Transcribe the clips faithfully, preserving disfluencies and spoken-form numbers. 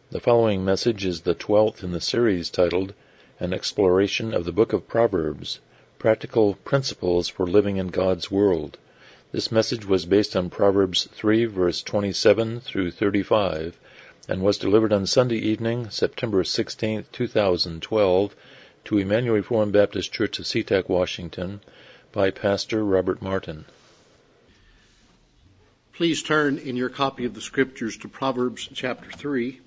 The following message is the twelfth in the series titled, An Exploration of the Book of Proverbs, Practical Principles for Living in God's World. This message was based on Proverbs three, verse twenty-seven through thirty-five, and was delivered on Sunday evening, September sixteenth, two thousand twelve, to Emmanuel Reformed Baptist Church of SeaTac, Washington, by Pastor Robert Martin. Please turn in your copy of the Scriptures to Proverbs chapter three.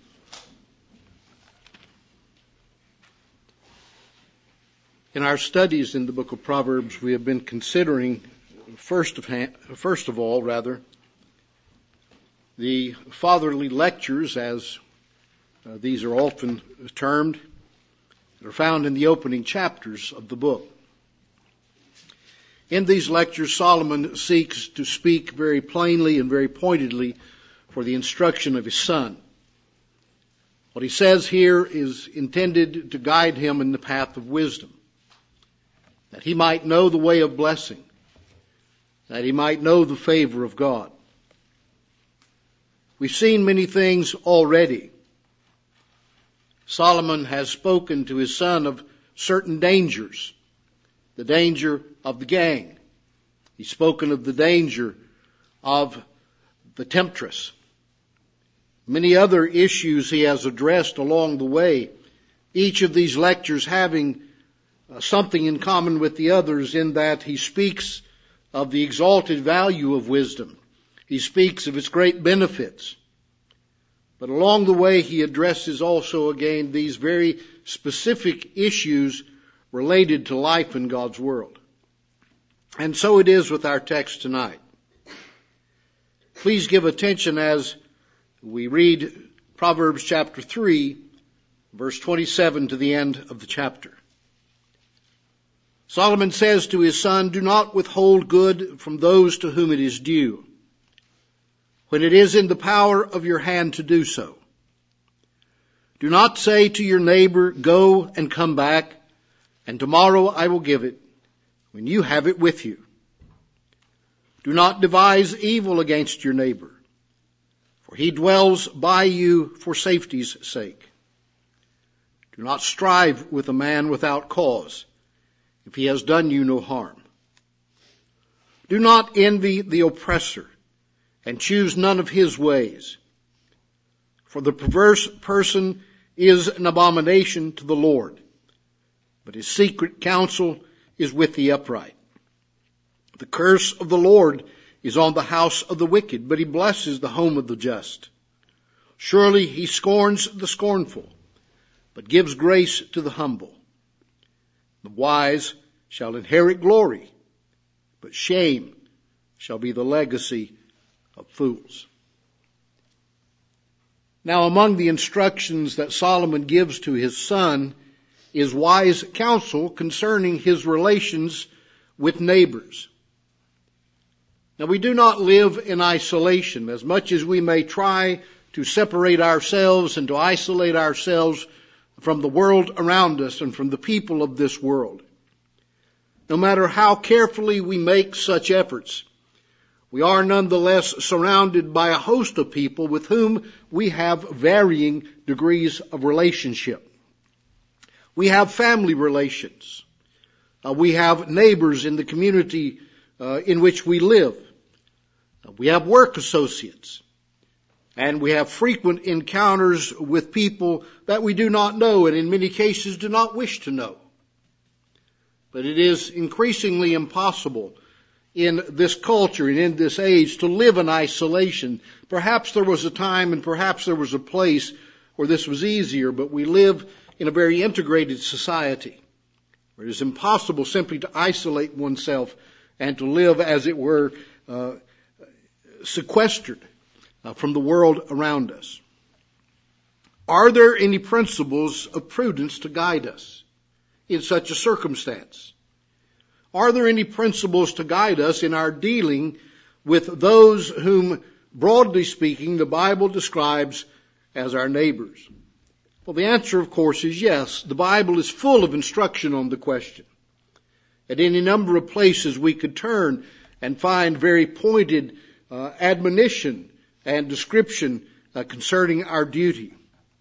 In our studies in the book of Proverbs, we have been considering, first of, ha- first of all, rather, the fatherly lectures, as uh, these are often termed, that are found in the opening chapters of the book. In these lectures, Solomon seeks to speak very plainly and very pointedly for the instruction of his son. What he says here is intended to guide him in the path of wisdom, that he might know the way of blessing, that he might know the favor of God. We've seen many things already. Solomon has spoken to his son of certain dangers, the danger of the gang. He's spoken of the danger of the temptress. Many other issues he has addressed along the way, each of these lectures having Uh, something in common with the others in that he speaks of the exalted value of wisdom. He speaks of its great benefits. But along the way he addresses also again these very specific issues related to life in God's world. And so it is with our text tonight. Please give attention as we read Proverbs chapter three, verse twenty-seven to the end of the chapter. Solomon says to his son, "Do not withhold good from those to whom it is due, when it is in the power of your hand to do so. Do not say to your neighbor, 'Go and come back, and tomorrow I will give it,' when you have it with you. Do not devise evil against your neighbor, for he dwells by you for safety's sake. Do not strive with a man without cause, if he has done you no harm. Do not envy the oppressor, and choose none of his ways. For the perverse person is an abomination to the Lord, but his secret counsel is with the upright. The curse of the Lord is on the house of the wicked, but he blesses the home of the just. Surely he scorns the scornful, but gives grace to the humble. The wise shall inherit glory, but shame shall be the legacy of fools." Now, among the instructions that Solomon gives to his son is wise counsel concerning his relations with neighbors. Now, we do not live in isolation. As much as we may try to separate ourselves and to isolate ourselves from the world around us and from the people of this world, no matter how carefully we make such efforts, we are nonetheless surrounded by a host of people with whom we have varying degrees of relationship. We have family relations. Uh, we have neighbors in the community uh, in which we live. Uh, we have work associates. And we have frequent encounters with people that we do not know and in many cases do not wish to know. But it is increasingly impossible in this culture and in this age to live in isolation. Perhaps there was a time and perhaps there was a place where this was easier, but we live in a very integrated society where it is impossible simply to isolate oneself and to live, as it were, uh, sequestered Uh, from the world around us. Are there any principles of prudence to guide us in such a circumstance? Are there any principles to guide us in our dealing with those whom, broadly speaking, the Bible describes as our neighbors? Well, the answer, of course, is yes. The Bible is full of instruction on the question. At any number of places we could turn and find very pointed uh, admonition and description uh, concerning our duty.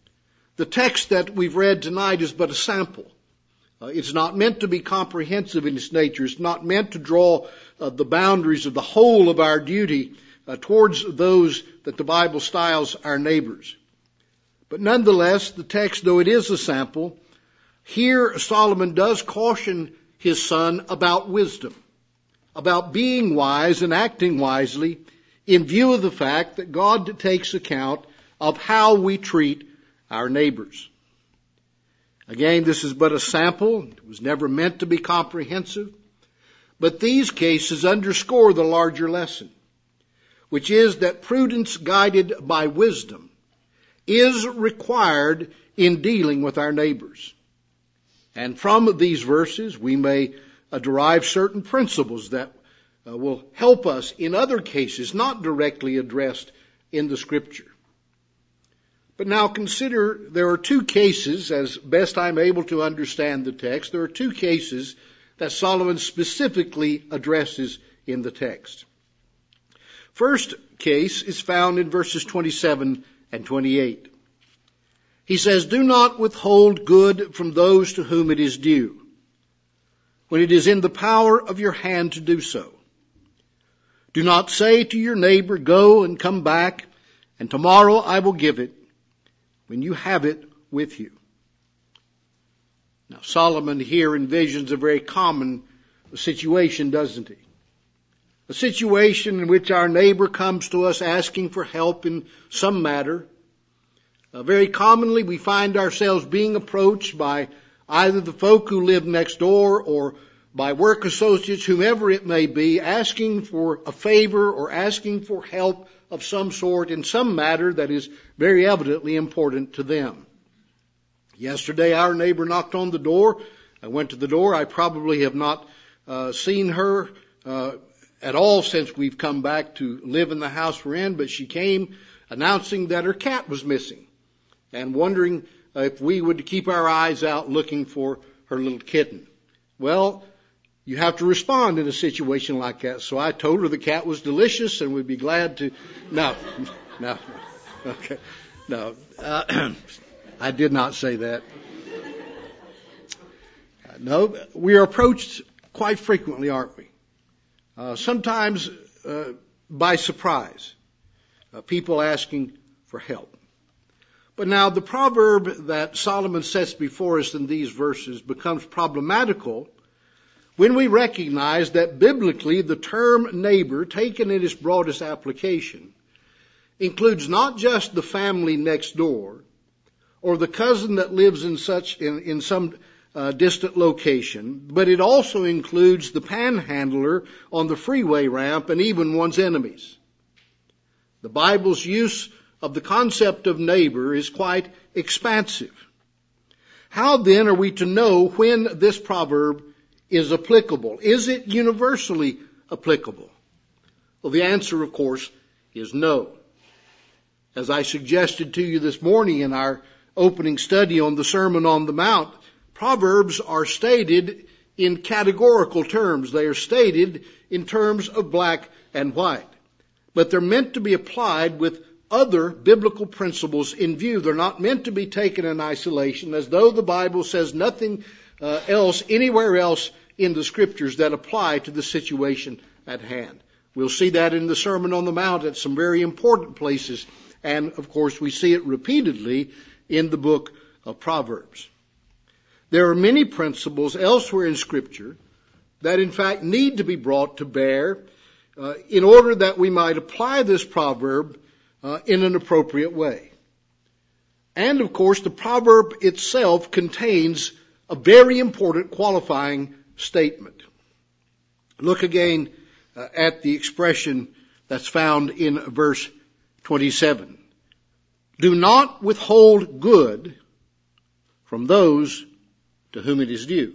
The text that we've read tonight is but a sample. Uh, it's not meant to be comprehensive in its nature. It's not meant to draw uh, the boundaries of the whole of our duty uh, towards those that the Bible styles our neighbors. But nonetheless, the text, though it is a sample, here Solomon does caution his son about wisdom, about being wise and acting wisely in view of the fact that God takes account of how we treat our neighbors. Again, this is but a sample. It was never meant to be comprehensive. But these cases underscore the larger lesson, which is that prudence guided by wisdom is required in dealing with our neighbors. And from these verses, we may uh, derive certain principles that uh, will help us in other cases not directly addressed in the Scripture. But now consider, there are two cases, as best I'm able to understand the text, there are two cases that Solomon specifically addresses in the text. First case is found in verses twenty-seven and twenty-eight. He says, "Do not withhold good from those to whom it is due, when it is in the power of your hand to do so. Do not say to your neighbor, 'Go and come back, and tomorrow I will give it,' when you have it with you." Now, Solomon here envisions a very common situation, doesn't he? A situation in which our neighbor comes to us asking for help in some matter. Uh, very commonly, we find ourselves being approached by either the folk who live next door or by work associates, whomever it may be, asking for a favor or asking for help of some sort in some matter that is very evidently important to them. Yesterday, our neighbor knocked on the door. I went to the door. I probably have not uh, seen her uh, at all since we've come back to live in the house we're in, but she came announcing that her cat was missing and wondering uh, if we would keep our eyes out looking for her little kitten. Well, you have to respond in a situation like that. So I told her the cat was delicious and we'd be glad to... No, no, okay, no. Uh, I did not say that. Uh, no, we are approached quite frequently, aren't we? Uh, sometimes uh, by surprise. Uh, people asking for help. But now the proverb that Solomon sets before us in these verses becomes problematical when we recognize that biblically the term neighbor, taken in its broadest application, includes not just the family next door or the cousin that lives in such in, in some uh, distant location, but it also includes the panhandler on the freeway ramp and even one's enemies. The Bible's use of the concept of neighbor is quite expansive. How then are we to know when this proverb is applicable? Is it universally applicable? Well, the answer, of course, is no. As I suggested to you this morning in our opening study on the Sermon on the Mount, Proverbs are stated in categorical terms. They are stated in terms of black and white. But they're meant to be applied with other biblical principles in view. They're not meant to be taken in isolation, as though the Bible says nothing uh, else anywhere else in the Scriptures that apply to the situation at hand. We'll see that in the Sermon on the Mount at some very important places. And, of course, we see it repeatedly in the book of Proverbs. There are many principles elsewhere in Scripture that, in fact, need to be brought to bear uh, in order that we might apply this proverb uh, in an appropriate way. And, of course, the proverb itself contains a very important qualifying statement. Look again uh, at the expression that's found in verse twenty-seven. Do not withhold good from those to whom it is due.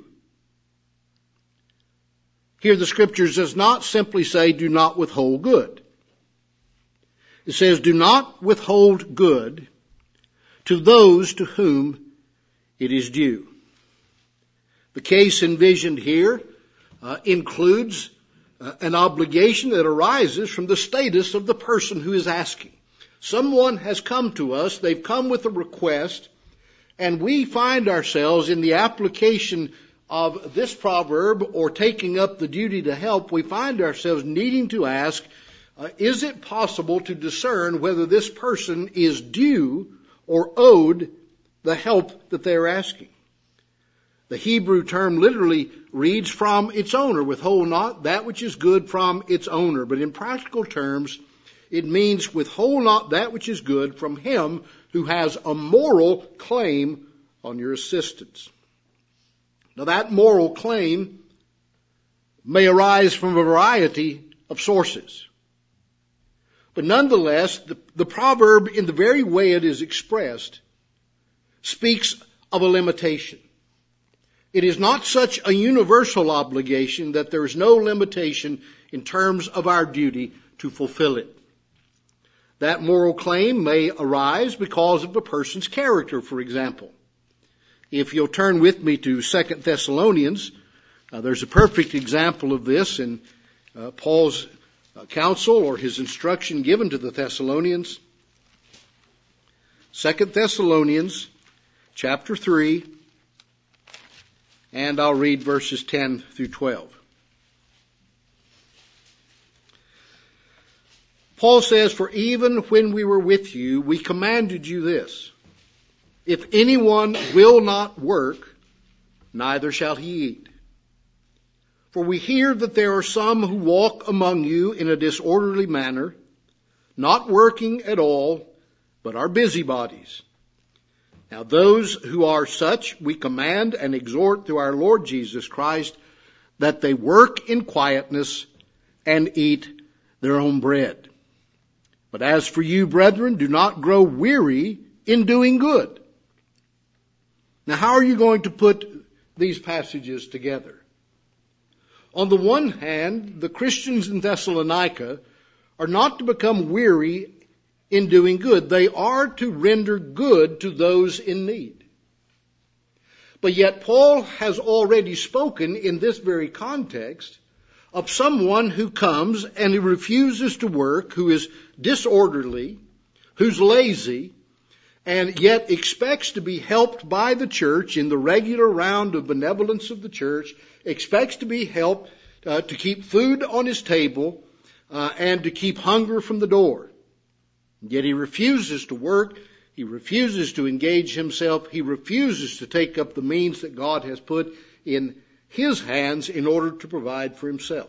Here the Scriptures does not simply say do not withhold good. It says do not withhold good to those to whom it is due. The case envisioned here uh, includes uh, an obligation that arises from the status of the person who is asking. Someone has come to us, they've come with a request, And we find ourselves in the application of this proverb, or taking up the duty to help, we find ourselves needing to ask, uh, is it possible to discern whether this person is due or owed the help that they're asking? The Hebrew term literally reads from its owner, withhold not that which is good from its owner. But in practical terms, it means withhold not that which is good from him who has a moral claim on your assistance. Now that moral claim may arise from a variety of sources. But nonetheless, the, the proverb, in the very way it is expressed, speaks of a limitation. It is not such a universal obligation that there is no limitation in terms of our duty to fulfill it. That moral claim may arise because of a person's character, for example. If you'll turn with me to Second Thessalonians, uh, there's a perfect example of this in uh, Paul's uh, counsel or his instruction given to the Thessalonians. Second Thessalonians chapter three, and I'll read verses ten through twelve. Paul says, for even when we were with you, we commanded you this: if anyone will not work, neither shall he eat. For we hear that there are some who walk among you in a disorderly manner, not working at all, but are busybodies. Now those who are such, we command and exhort through our Lord Jesus Christ, that they work in quietness and eat their own bread. But as for you, brethren, do not grow weary in doing good. Now, how are you going to put these passages together? On the one hand, the Christians in Thessalonica are not to become weary in doing good. They are to render good to those in need. But yet Paul has already spoken in this very context of someone who comes and who refuses to work, who is disorderly, who's lazy, and yet expects to be helped by the church in the regular round of benevolence of the church, expects to be helped uh, to keep food on his table uh, and to keep hunger from the door. Yet he refuses to work, he refuses to engage himself, he refuses to take up the means that God has put in his hands in order to provide for himself.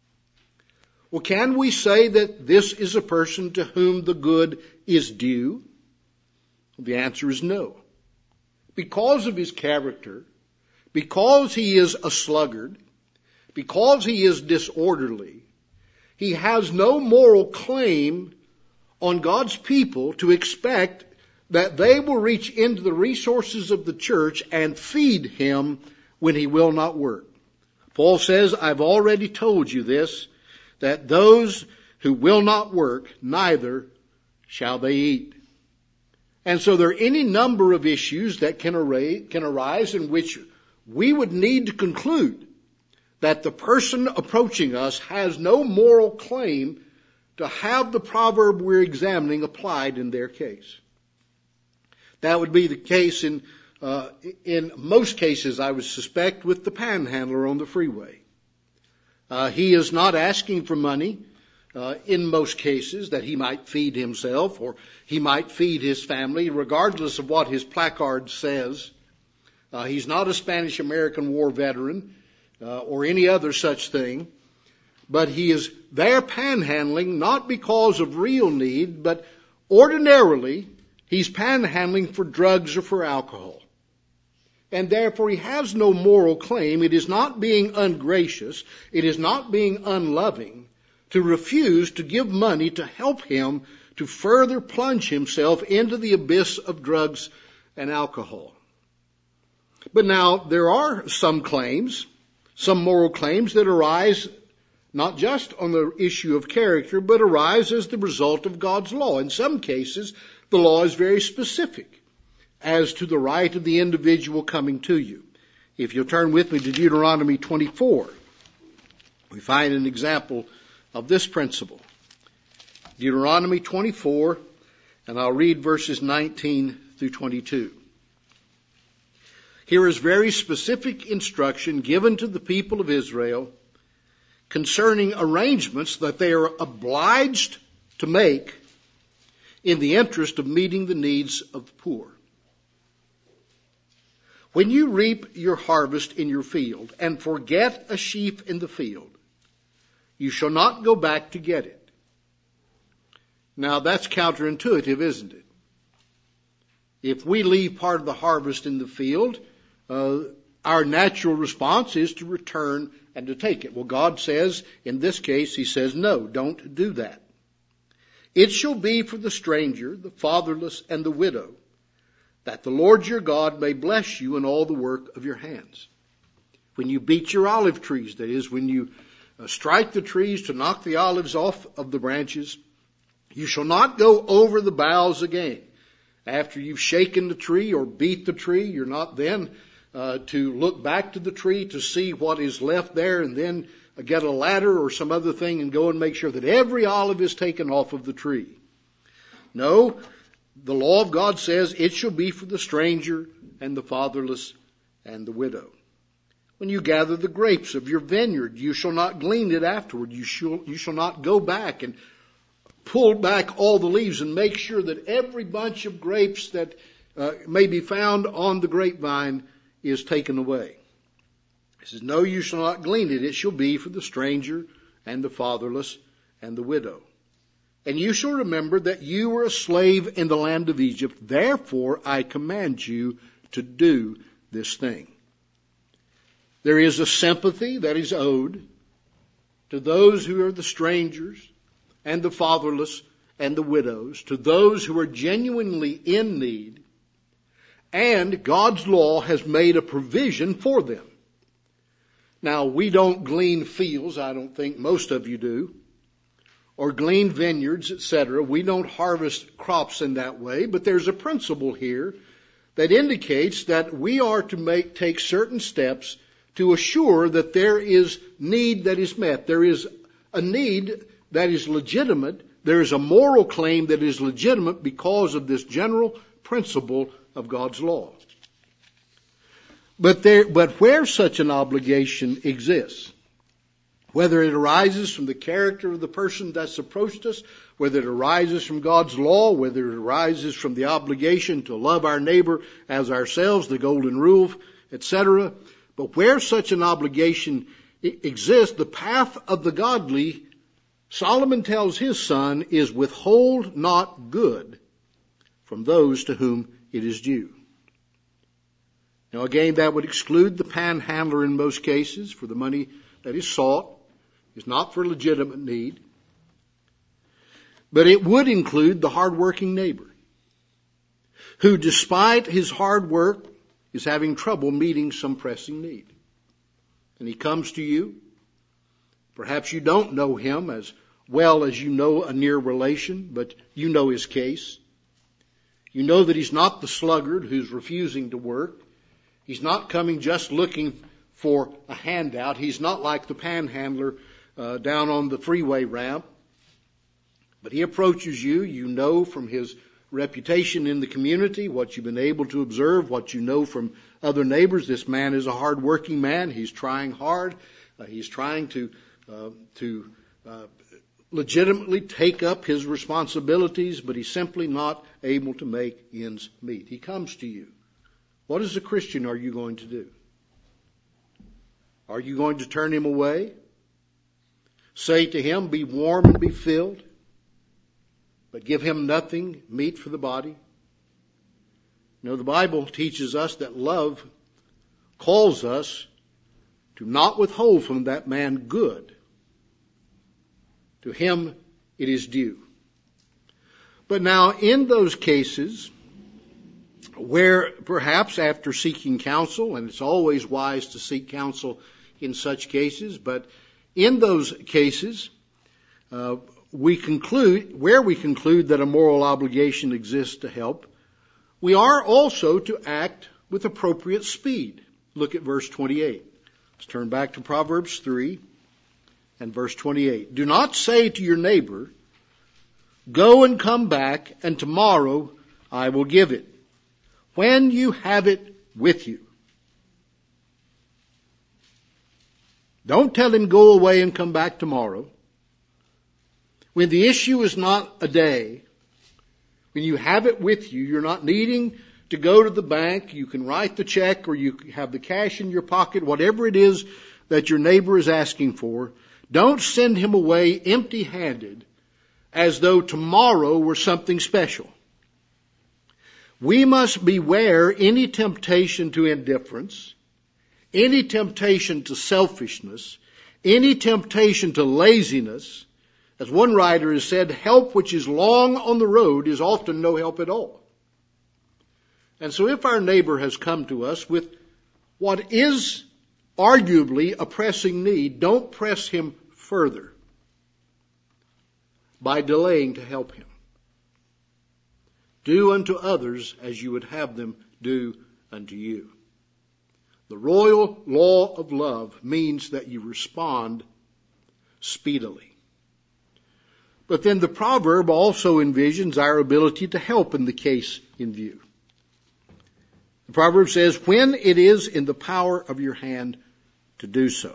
Well, can we say that this is a person to whom the good is due? The answer is no. Because of his character, because he is a sluggard, because he is disorderly, he has no moral claim on God's people to expect that they will reach into the resources of the church and feed him when he will not work. Paul says, I've already told you this, that those who will not work, neither shall they eat. And so there are any number of issues that can arise, can arise in which we would need to conclude that the person approaching us has no moral claim to have the proverb we're examining applied in their case. That would be the case in uh, in most cases, I would suspect, with the panhandler on the freeway. Uh, he is not asking for money uh, in most cases that he might feed himself or he might feed his family, regardless of what his placard says. Uh, he's not a Spanish-American War veteran uh, or any other such thing. But he is there panhandling not because of real need, but ordinarily he's panhandling for drugs or for alcohol. And therefore he has no moral claim. It is not being ungracious. It is not being unloving to refuse to give money to help him to further plunge himself into the abyss of drugs and alcohol. But now there are some claims, some moral claims that arise not just on the issue of character, but arise as the result of God's law. In some cases, the law is very specific as to the right of the individual coming to you. If you'll turn with me to Deuteronomy twenty-four, we find an example of this principle. Deuteronomy twenty-four, and I'll read verses nineteen through twenty-two. Here is very specific instruction given to the people of Israel concerning arrangements that they are obliged to make in the interest of meeting the needs of the poor. When you reap your harvest in your field and forget a sheaf in the field, you shall not go back to get it. Now that's counterintuitive, isn't it? If we leave part of the harvest in the field, uh, our natural response is to return and to take it. Well, God says, in this case, He says, no, don't do that. It shall be for the stranger, the fatherless, and the widow, that the Lord your God may bless you in all the work of your hands. When you beat your olive trees, that is, when you uh, strike the trees to knock the olives off of the branches, you shall not go over the boughs again. After you've shaken the tree or beat the tree, you're not then uh, to look back to the tree to see what is left there and then get a ladder or some other thing and go and make sure that every olive is taken off of the tree. No, the law of God says it shall be for the stranger and the fatherless and the widow. When you gather the grapes of your vineyard, you shall not glean it afterward. You shall, you shall not go back and pull back all the leaves and make sure that every bunch of grapes that uh, may be found on the grapevine is taken away. He says, no, you shall not glean it. It shall be for the stranger and the fatherless and the widow. And you shall remember that you were a slave in the land of Egypt. Therefore, I command you to do this thing. There is a sympathy that is owed to those who are the strangers and the fatherless and the widows, to those who are genuinely in need. And God's law has made a provision for them. Now, we don't glean fields, I don't think most of you do, or glean vineyards, et cetera. We don't harvest crops in that way, but there's a principle here that indicates that we are to make, take certain steps to assure that there is need that is met. There is a need that is legitimate. There is a moral claim that is legitimate because of this general principle of God's law. But there, but where such an obligation exists, whether it arises from the character of the person that's approached us, whether it arises from God's law, whether it arises from the obligation to love our neighbor as ourselves, the golden rule, et cetera. But where such an obligation exists, the path of the godly, Solomon tells his son, is withhold not good from those to whom it is due. Now again, that would exclude the panhandler in most cases, for the money that is sought is not for legitimate need. But it would include the hardworking neighbor, who despite his hard work is having trouble meeting some pressing need. And he comes to you. Perhaps you don't know him as well as you know a near relation, but you know his case. You know that he's not the sluggard who's refusing to work. He's not coming just looking for a handout. He's not like the panhandler uh, down on the freeway ramp. But he approaches you. You know from his reputation in the community, what you've been able to observe, what you know from other neighbors. This man is a hard-working man. He's trying hard. Uh, he's trying to uh, to uh, legitimately take up his responsibilities, but he's simply not able to make ends meet. He comes to you. What as a Christian are you going to do? Are you going to turn him away? Say to him, be warm and be filled, but give him nothing meat for the body? You know, the Bible teaches us that love calls us to not withhold from that man good. To him it is due. But now in those cases where perhaps after seeking counsel, and it's always wise to seek counsel in such cases, but in those cases, uh, we conclude, where we conclude that a moral obligation exists to help, we are also to act with appropriate speed. Look at verse twenty-eight. Let's turn back to Proverbs three and verse twenty-eight. Do not say to your neighbor, go and come back, and tomorrow I will give it, when you have it with you. Don't tell him go away and come back tomorrow. When the issue is not a day, when you have it with you, you're not needing to go to the bank, you can write the check or you have the cash in your pocket, whatever it is that your neighbor is asking for, don't send him away empty-handed as though tomorrow were something special. We must beware any temptation to indifference, any temptation to selfishness, any temptation to laziness. As one writer has said, help which is long on the road is often no help at all. And so if our neighbor has come to us with what is arguably a pressing need, don't press him further by delaying to help him. Do unto others as you would have them do unto you. The royal law of love means that you respond speedily. But then the proverb also envisions our ability to help in the case in view. The proverb says, when it is in the power of your hand to do so.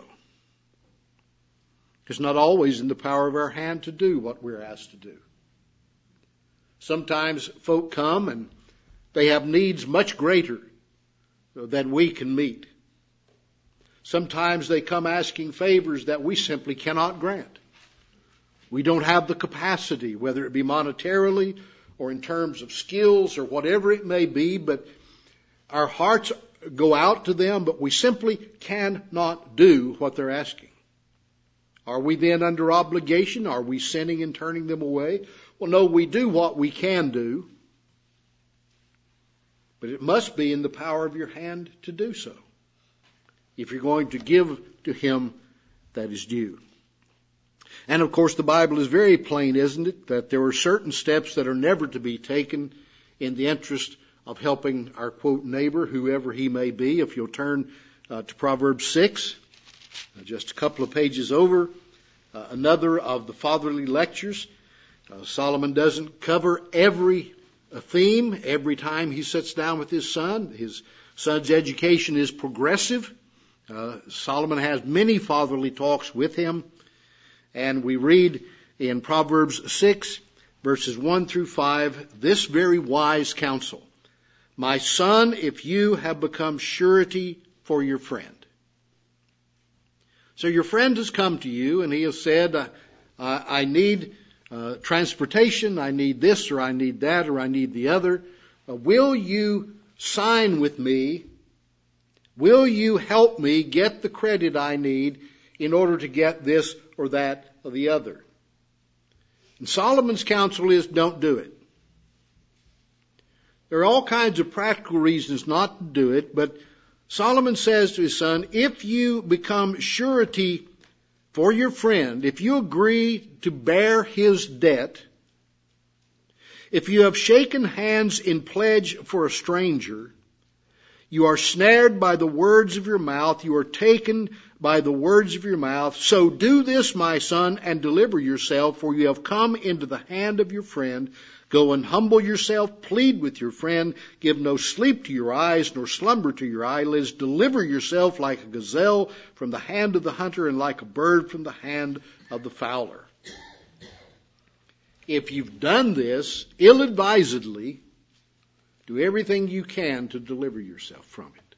It's not always in the power of our hand to do what we're asked to do. Sometimes folk come and they have needs much greater than we can meet. Sometimes they come asking favors that we simply cannot grant. We don't have the capacity, whether it be monetarily or in terms of skills or whatever it may be, but our hearts go out to them, but we simply cannot do what they're asking. Are we then under obligation? Are we sinning and turning them away? Well, no, we do what we can do, but it must be in the power of your hand to do so, if you're going to give to him that is due. And of course the Bible is very plain, isn't it, that there are certain steps that are never to be taken in the interest of helping our, quote, neighbor, whoever he may be. If you'll turn uh, to Proverbs six, uh, just a couple of pages over, uh, another of the fatherly lectures. Uh, Solomon doesn't cover every uh, theme every time he sits down with his son. His son's education is progressive. Uh, Solomon has many fatherly talks with him. And we read in Proverbs six, verses one through five, this very wise counsel. My son, if you have become surety for your friend. So your friend has come to you and he has said, I, I need uh, transportation, I need this or I need that or I need the other. Uh, will you sign with me? Will you help me get the credit I need in order to get this or that or the other? And Solomon's counsel is don't do it. There are all kinds of practical reasons not to do it, but Solomon says to his son, if you become surety for your friend, if you agree to bear his debt, if you have shaken hands in pledge for a stranger, you are snared by the words of your mouth, you are taken by the words of your mouth. So do this, my son, and deliver yourself, for you have come into the hand of your friend. Go and humble yourself, plead with your friend, give no sleep to your eyes, nor slumber to your eyelids. Deliver yourself like a gazelle from the hand of the hunter, and like a bird from the hand of the fowler. If you've done this ill-advisedly, do everything you can to deliver yourself from it.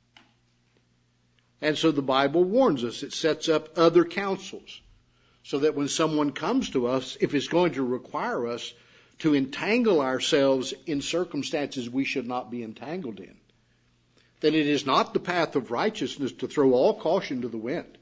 And so the Bible warns us. It sets up other counsels so that when someone comes to us, if it's going to require us to entangle ourselves in circumstances we should not be entangled in, then it is not the path of righteousness to throw all caution to the wind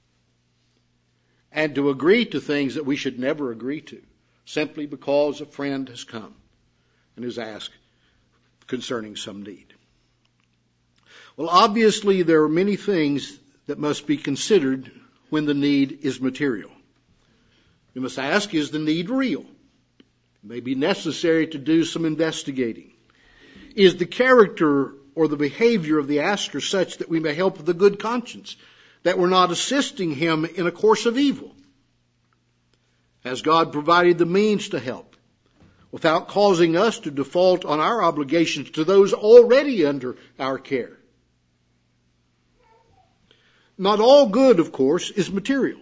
and to agree to things that we should never agree to, simply because a friend has come and has asked concerning some need. Well, obviously there are many things that must be considered when the need is material. We must ask, is the need real? It may be necessary to do some investigating. Is the character or the behavior of the asker such that we may help with a good conscience, that we're not assisting him in a course of evil? Has God provided the means to help without causing us to default on our obligations to those already under our care? not all good, of course, is material.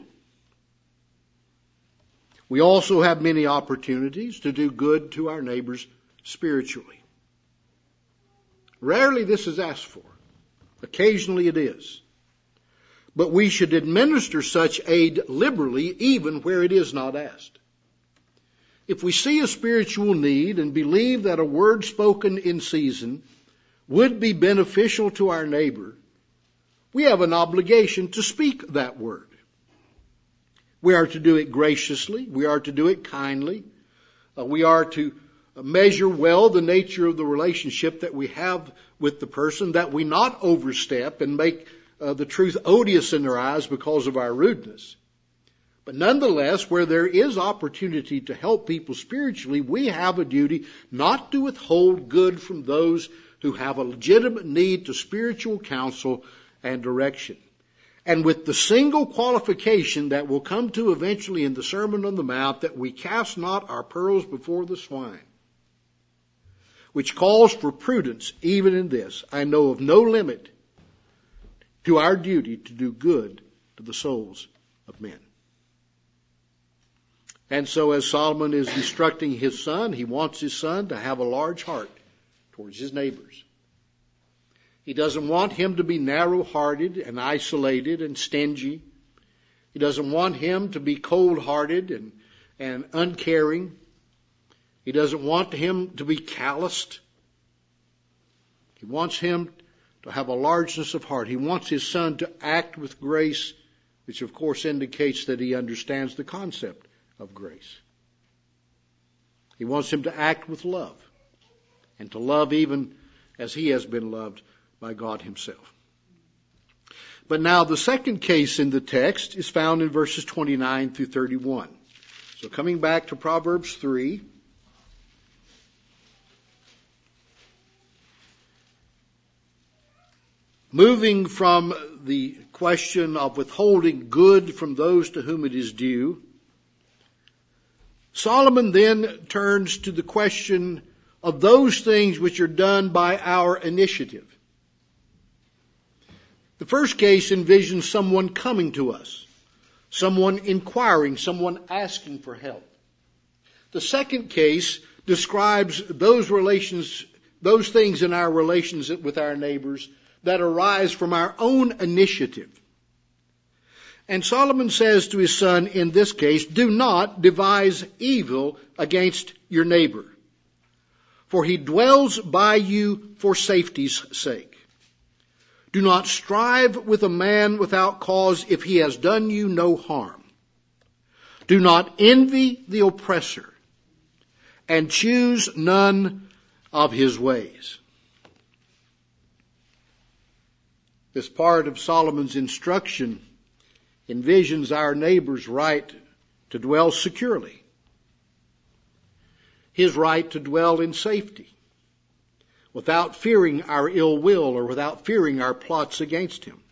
We also have many opportunities to do good to our neighbors spiritually. Rarely this is asked for. Occasionally it is. But we should administer such aid liberally even where it is not asked. If we see a spiritual need and believe that a word spoken in season would be beneficial to our neighbor, we have an obligation to speak that word. We are to do it graciously. We are to do it kindly. Uh, we are to measure well the nature of the relationship that we have with the person, that we not overstep and make uh, the truth odious in their eyes because of our rudeness. But nonetheless, where there is opportunity to help people spiritually, we have a duty not to withhold good from those who have a legitimate need to spiritual counsel and direction. And with the single qualification that will come to eventually in the Sermon on the Mount, that we cast not our pearls before the swine, which calls for prudence even in this. I know of no limit to our duty to do good to the souls of men. And so as Solomon is instructing his son, he wants his son to have a large heart towards his neighbors. He doesn't want him to be narrow-hearted and isolated and stingy. He doesn't want him to be cold-hearted and, and uncaring. He doesn't want him to be calloused. He wants him to have a largeness of heart. He wants his son to act with grace, which of course indicates that he understands the concept of grace. He wants him to act with love, and to love even as he has been loved by God himself. But now the second case in the text is found in verses twenty-nine through thirty-one. So coming back to Proverbs three, moving from the question of withholding good from those to whom it is due, Solomon then turns to the question of those things which are done by our initiative. The first case envisions someone coming to us, someone inquiring, someone asking for help. The second case describes those relations, those things in our relations with our neighbors that arise from our own initiative. And Solomon says to his son in this case, do not devise evil against your neighbor, for he dwells by you for safety's sake. Do not strive with a man without cause if he has done you no harm. Do not envy the oppressor, and choose none of his ways. This part of Solomon's instruction envisions our neighbor's right to dwell securely, his right to dwell in safety, without fearing our ill will or without fearing our plots against him.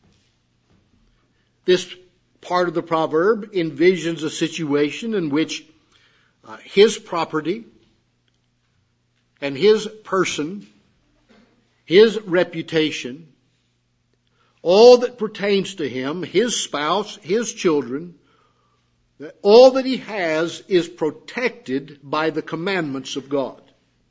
This part of the proverb envisions a situation in which uh, his property and his person, his reputation, all that pertains to him, his spouse, his children, all that he has is protected by the commandments of God.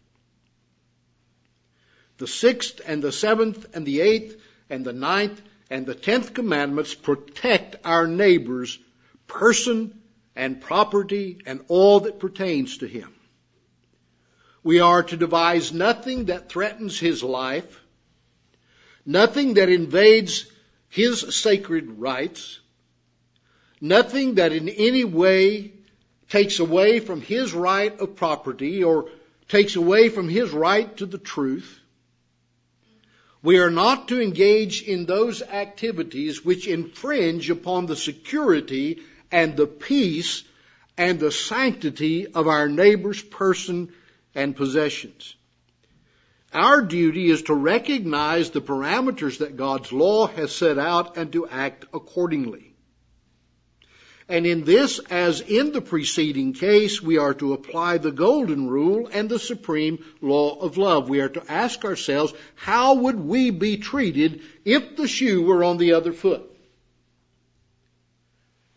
The sixth and the seventh and the eighth and the ninth and the tenth commandments protect our neighbor's person and property and all that pertains to him. We are to devise nothing that threatens his life, nothing that invades his sacred rights, nothing that in any way takes away from his right of property or takes away from his right to the truth. We are not to engage in those activities which infringe upon the security and the peace and the sanctity of our neighbor's person and possessions. Our duty is to recognize the parameters that God's law has set out and to act accordingly. And in this, as in the preceding case, we are to apply the golden rule and the supreme law of love. We are to ask ourselves, how would we be treated if the shoe were on the other foot?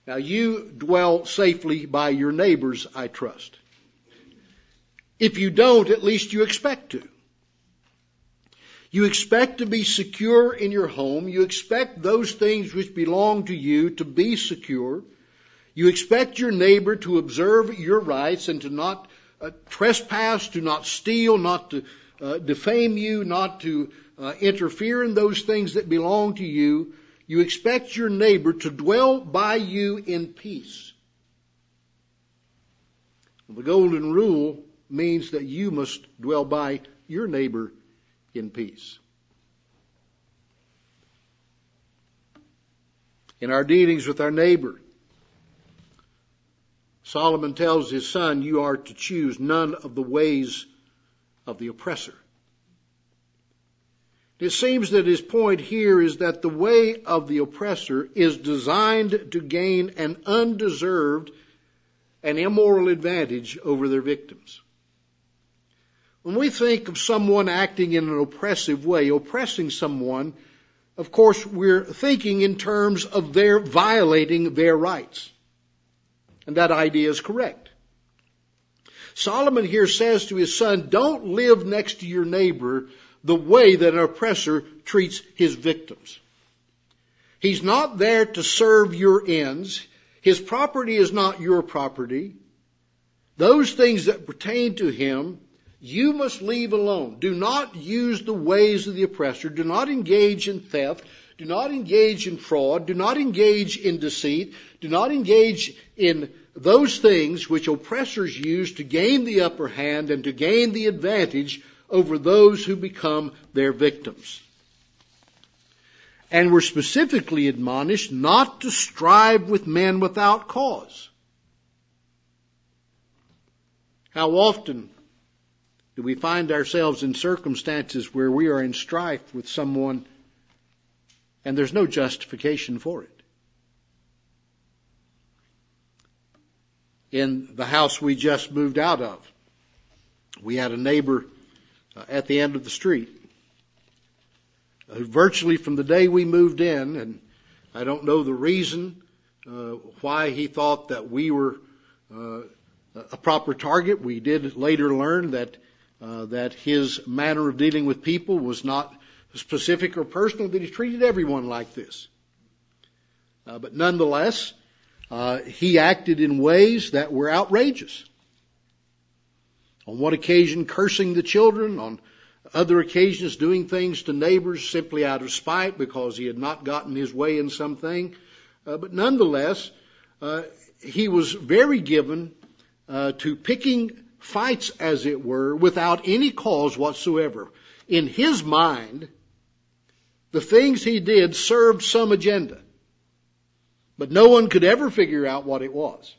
Now you dwell safely by your neighbors, I trust. If you don't, at least you expect to. You expect to be secure in your home. You expect those things which belong to you to be secure. You expect your neighbor to observe your rights and to not uh, trespass, to not steal, not to uh, defame you, not to uh, interfere in those things that belong to you. You expect your neighbor to dwell by you in peace. The golden rule means that you must dwell by your neighbor in peace. In our dealings with our neighbor, Solomon tells his son, you are to choose none of the ways of the oppressor. It seems that his point here is that the way of the oppressor is designed to gain an undeserved and immoral advantage over their victims. When we think of someone acting in an oppressive way, oppressing someone, of course we're thinking in terms of their violating their rights. And that idea is correct. Solomon here says to his son, don't live next to your neighbor the way that an oppressor treats his victims. He's not there to serve your ends. His property is not your property. Those things that pertain to him, you must leave alone. Do not use the ways of the oppressor. Do not engage in theft. Do not engage in fraud. Do not engage in deceit. Do not engage in those things which oppressors use to gain the upper hand and to gain the advantage over those who become their victims. And we're specifically admonished not to strive with men without cause. How often do we find ourselves in circumstances where we are in strife with someone and there's no justification for it? In the house we just moved out of, we had a neighbor uh, at the end of the street who virtually from the day we moved in, and I don't know the reason uh, why he thought that we were uh, a proper target. We did later learn that uh, that his manner of dealing with people was not specific or personal, that he treated everyone like this. Uh, but nonetheless, uh, he acted in ways that were outrageous. On one occasion, cursing the children. On other occasions, doing things to neighbors simply out of spite because he had not gotten his way in something. Uh, but nonetheless, uh, he was very given uh, to picking fights, as it were, without any cause whatsoever. In his mind, the things he did served some agenda, but no one could ever figure out what it was.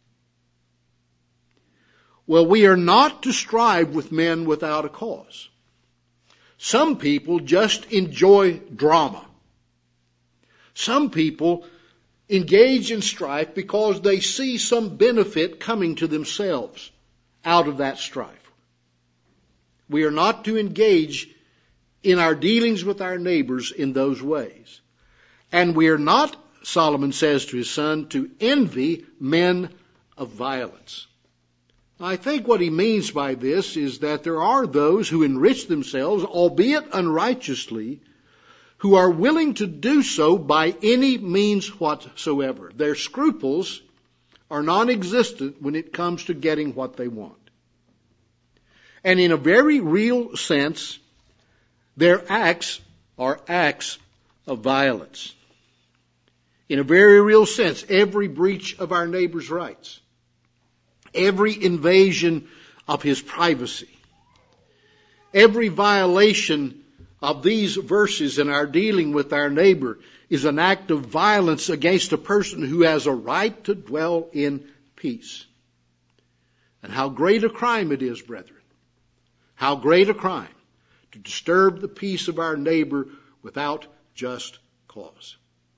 Well, we are not to strive with men without a cause. Some people just enjoy drama. Some people engage in strife because they see some benefit coming to themselves out of that strife. We are not to engage in our dealings with our neighbors in those ways. And we are not, Solomon says to his son, to envy men of violence. I think what he means by this is that there are those who enrich themselves, albeit unrighteously, who are willing to do so by any means whatsoever. Their scruples are non-existent when it comes to getting what they want. And in a very real sense, their acts are acts of violence. In a very real sense, every breach of our neighbor's rights, every invasion of his privacy, every violation of these verses in our dealing with our neighbor is an act of violence against a person who has a right to dwell in peace. And how great a crime it is, brethren. How great a crime to disturb the peace of our neighbor without just cause.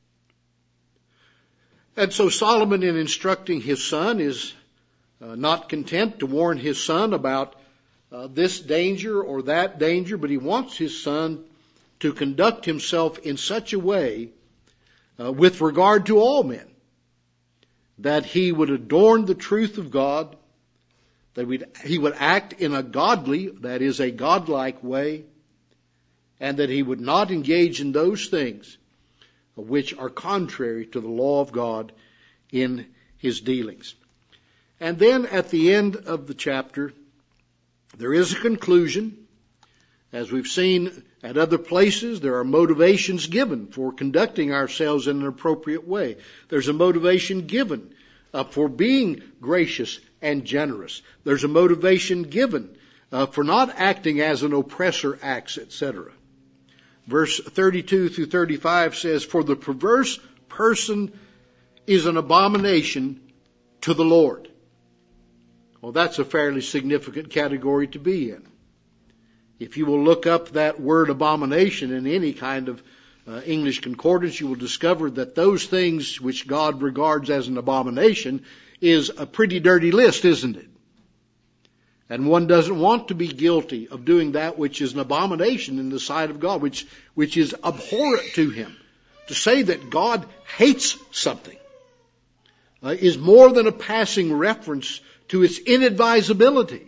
And so Solomon, in instructing his son, is uh, not content to warn his son about uh, this danger or that danger, but he wants his son to conduct himself in such a way uh, with regard to all men that he would adorn the truth of God, that we'd, he would act in a godly, that is a godlike way, and that he would not engage in those things which are contrary to the law of God in his dealings. And then at the end of the chapter, there is a conclusion. As we've seen at other places, there are motivations given for conducting ourselves in an appropriate way. There's a motivation given uh, for being gracious and generous. There's a motivation given uh, for not acting as an oppressor acts, et cetera. Verse thirty-two through thirty-five says, "For the perverse person is an abomination to the Lord." Well, that's a fairly significant category to be in. If you will look up that word abomination in any kind of uh, English concordance, you will discover that those things which God regards as an abomination is a pretty dirty list, isn't it? And one doesn't want to be guilty of doing that which is an abomination in the sight of God, which, which is abhorrent to Him. To say that God hates something uh, is more than a passing reference to its inadvisability.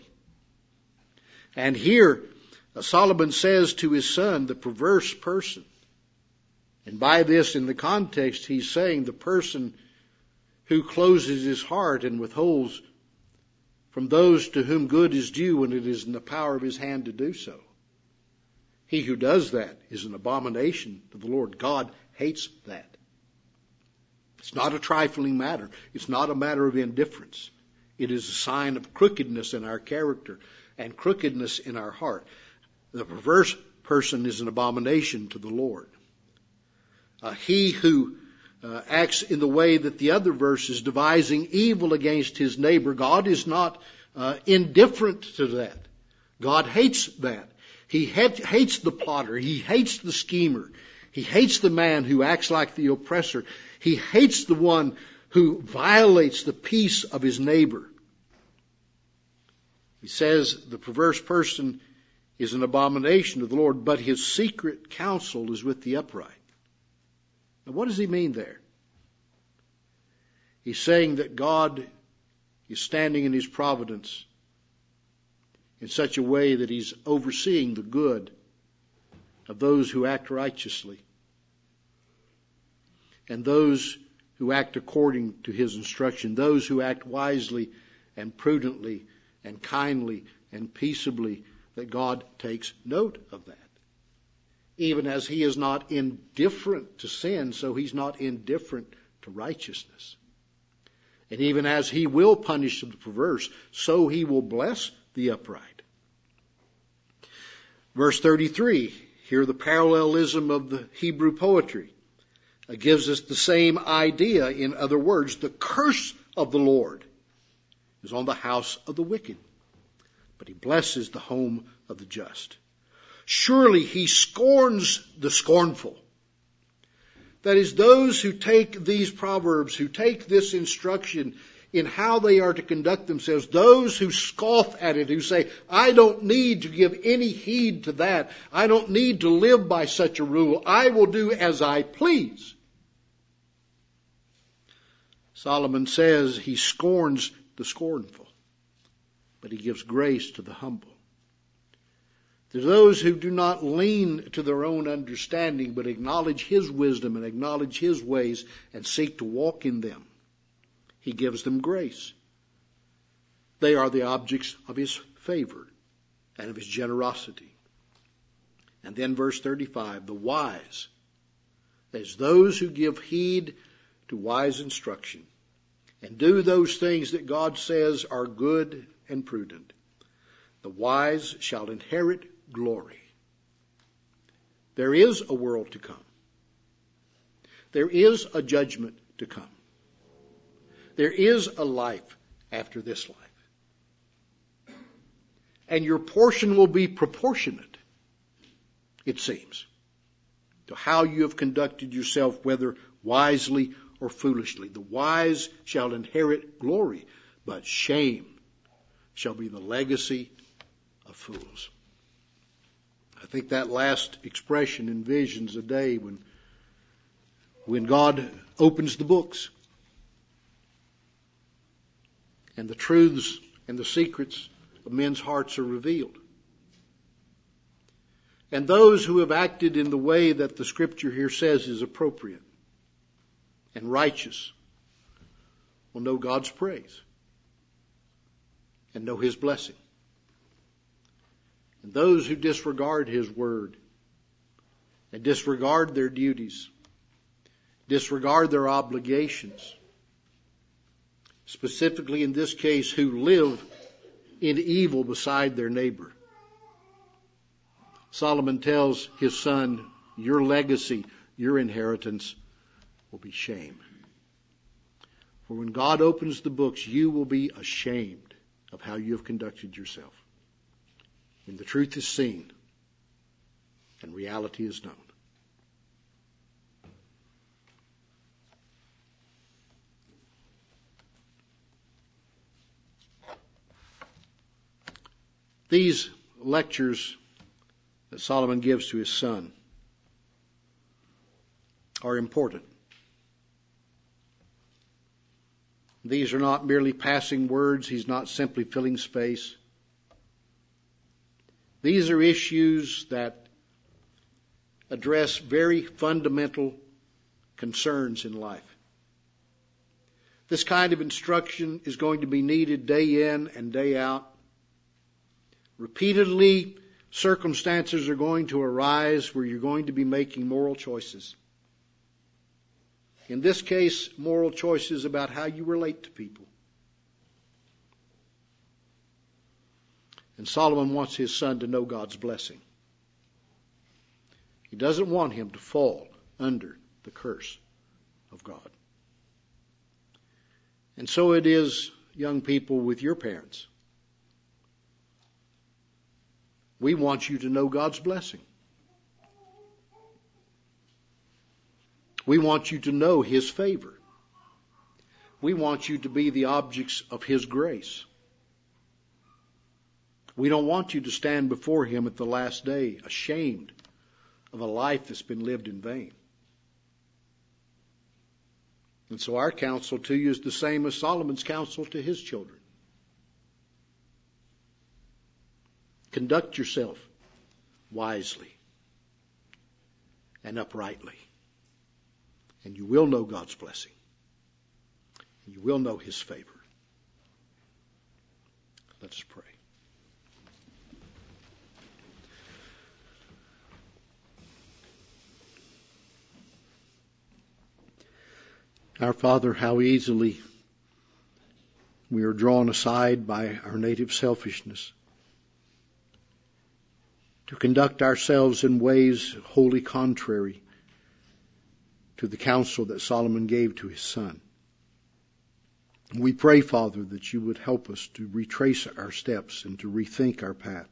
And here, uh, Solomon says to his son, the perverse person. And by this, in the context, he's saying the person who closes his heart and withholds from those to whom good is due when it is in the power of his hand to do so. He who does that is an abomination to the Lord. God hates that. It's not a trifling matter. It's not a matter of indifference. It is a sign of crookedness in our character and crookedness in our heart. The perverse person is an abomination to the Lord. Uh, he who uh, acts in the way that the other verse is devising evil against his neighbor, God is not uh, indifferent to that. God hates that. He ha- hates the plotter. He hates the schemer. He hates the man who acts like the oppressor. He hates the one who violates the peace of his neighbor. He says the perverse person is an abomination to the Lord, but his secret counsel is with the upright. Now, what does he mean there? He's saying that God is standing in his providence in such a way that he's overseeing the good of those who act righteously and those who act according to his instruction, those who act wisely and prudently and kindly and peaceably, that God takes note of that. Even as he is not indifferent to sin, so he's not indifferent to righteousness. And even as he will punish the perverse, so he will bless the upright. Verse thirty-three, here the parallelism of the Hebrew poetry uh, gives us the same idea. In other words, the curse of the Lord is on the house of the wicked, but he blesses the home of the just. Surely he scorns the scornful. That is, those who take these proverbs, who take this instruction in how they are to conduct themselves, those who scoff at it, who say, I don't need to give any heed to that. I don't need to live by such a rule. I will do as I please. Solomon says he scorns the scornful, but he gives grace to the humble. To those who do not lean to their own understanding, but acknowledge his wisdom and acknowledge his ways and seek to walk in them, he gives them grace. They are the objects of his favor and of his generosity. And then verse thirty-five, the wise, as those who give heed to wise instruction and do those things that God says are good and prudent, the wise shall inherit glory. There is a world to come. There is a judgment to come. There is a life after this life. And your portion will be proportionate, it seems, to how you have conducted yourself, whether wisely or foolishly. The wise shall inherit glory, but shame shall be the legacy of fools. I think that last expression envisions a day when, when God opens the books and the truths and the secrets of men's hearts are revealed. And those who have acted in the way that the Scripture here says is appropriate and righteous will know God's praise and know His blessing. And those who disregard His word and disregard their duties, disregard their obligations, specifically in this case, who live in evil beside their neighbor, Solomon tells his son, your legacy, your inheritance will be shame. For when God opens the books, you will be ashamed of how you have conducted yourself. When the truth is seen and reality is known. These lectures that Solomon gives to his son are important. These are not merely passing words. He's not simply filling space. These are issues that address very fundamental concerns in life. This kind of instruction is going to be needed day in and day out. Repeatedly, circumstances are going to arise where you're going to be making moral choices. In this case, moral choices about how you relate to people. And Solomon wants his son to know God's blessing. He doesn't want him to fall under the curse of God. And so it is, young people, with your parents. We want you to know God's blessing. We want you to know His favor. We want you to be the objects of His grace. We don't want you to stand before Him at the last day ashamed of a life that's been lived in vain. And so our counsel to you is the same as Solomon's counsel to his children. Conduct yourself wisely and uprightly, and you will know God's blessing. You will know His favor. Let us pray. Our Father, how easily we are drawn aside by our native selfishness to conduct ourselves in ways wholly contrary to the counsel that Solomon gave to his son. We pray, Father, that you would help us to retrace our steps and to rethink our path.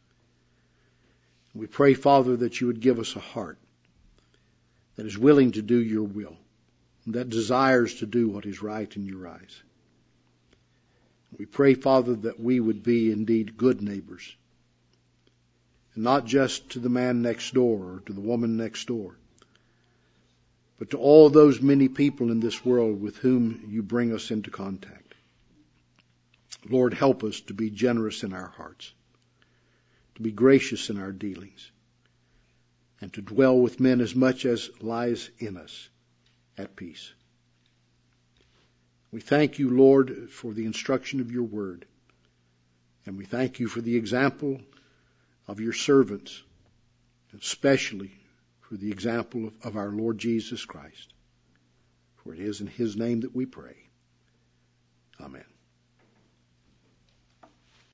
We pray, Father, that you would give us a heart that is willing to do your will, and that desires to do what is right in your eyes. We pray, Father, that we would be indeed good neighbors, and not just to the man next door or to the woman next door, but to all those many people in this world with whom you bring us into contact. Lord, help us to be generous in our hearts, to be gracious in our dealings, and to dwell with men as much as lies in us at peace. We thank you, Lord, for the instruction of your word, and we thank you for the example of your servants, especially for the example of, of our Lord Jesus Christ. For it is in his name that we pray. Amen.